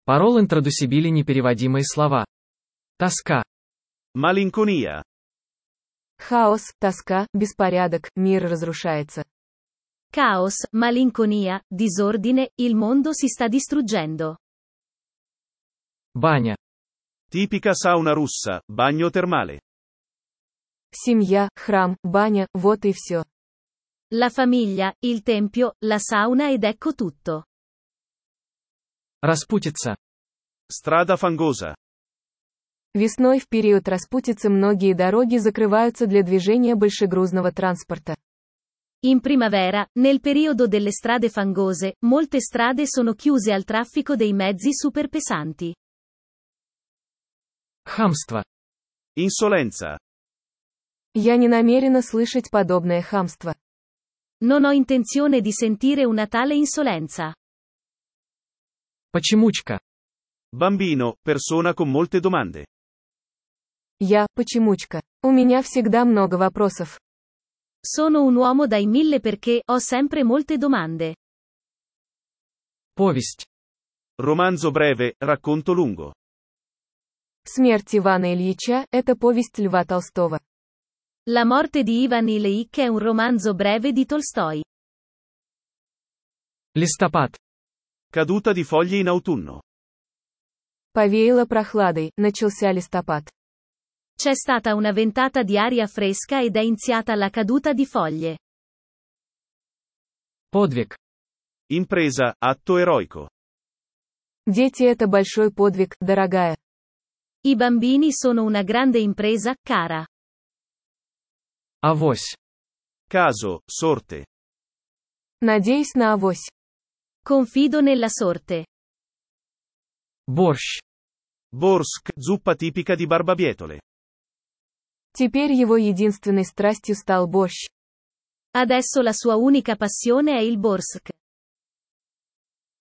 Парол интродусибили непереводимые слова. Тоска. Malinconia. Хаос, тоска, беспорядок, мир разрушается. Caos, malinconia, disordine, il mondo si sta distruggendo. Баня. Tipica sauna russa, bagno termale. Семья, храм, баня, вот и все. La famiglia, il tempio, la sauna ed ecco tutto. Распутица. Strada fangosa. Весной в период распутицы многие дороги закрываются для движения большегрузного транспорта. In primavera, nel periodo delle strade fangose, molte strade sono chiuse al traffico dei mezzi superpesanti. Хамство. Insolenza. Я не намерена слышать подобное хамство. Non ho intenzione di sentire una tale insolenza. Почемучка. Bambino, persona con molte domande. Я, почемучка. У меня всегда много вопросов. Sono un uomo dai mille perché ho sempre molte domande. Повесть. Romanzo breve, racconto lungo. Смерть Ивана Ильича – это повесть Льва Толстого. La morte di Ivan Ilyich è un romanzo breve di Tolstoi. Листопад. Caduta di foglie in autunno. Повеяло прохладой, начался листопад. C'è stata una ventata di aria fresca ed è iniziata la caduta di foglie. Подвиг. Impresa, atto eroico. Дети – это большой подвиг, дорогая. I bambini sono una grande impresa, cara. Авось. Caso, sorte. Надеюсь на авось. Confido nella sorte. Борщ. Borsk, zuppa tipica di Barbabietole. Теперь его единственной страстью стал борщ. Adesso la sua unica passione è il borsk.